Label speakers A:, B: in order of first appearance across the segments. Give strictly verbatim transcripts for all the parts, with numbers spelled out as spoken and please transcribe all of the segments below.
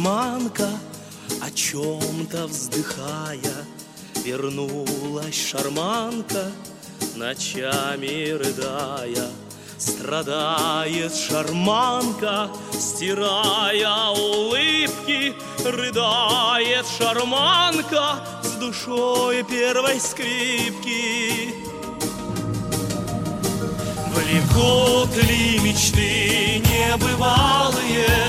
A: шарманка, о чем-то вздыхая. Вернулась шарманка, ночами рыдая. Страдает шарманка, стирая улыбки. Рыдает шарманка с душой первой скрипки. Влекут ли мечты небывалые?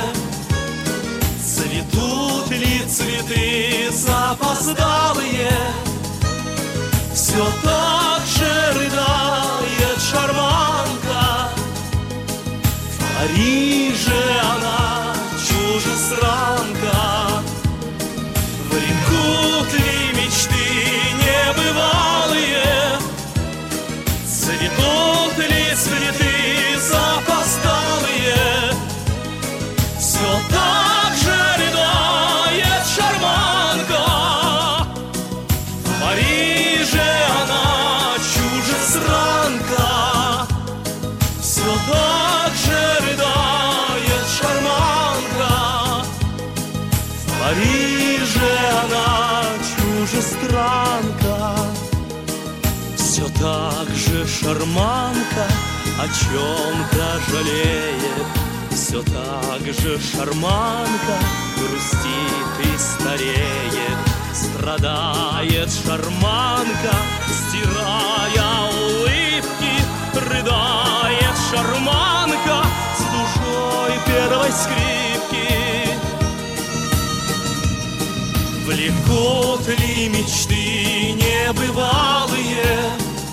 A: Цветут ли цветы запоздалые? Все так же рыдает шарманка. В Париже она чужестранка. Влекут ли мечты небывалые? Цветут ли цветы запоздалые? Все так же рыдает шарманка. В Париже она чужестранка. Все так же рыдает шарманка. В Париже она чужестранка. Все так же шарманка о чем-то жалеет. Все так же шарманка грустит и стареет. Страдает шарманка, стирая улыбки. Рыдает шарманка с душой первой скрипки. Влекут ли мечты небывалые?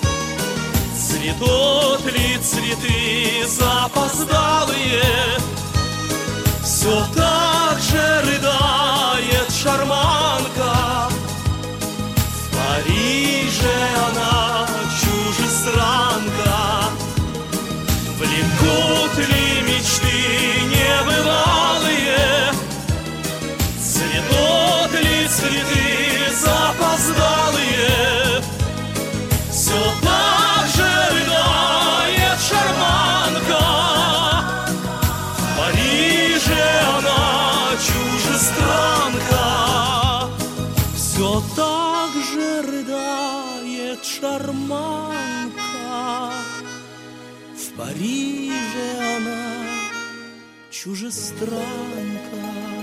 A: Цветут ли цветы запоздалые? Все так же рыдает шарманка. В Париже она чужестранка. Влекут ли мечты небывалые? Цветут ли цветы запоздалые? Все так же рыдает шарманка. В Париже она чужестранка. Все так же рыдает шарманка. В Париже она чужестранка.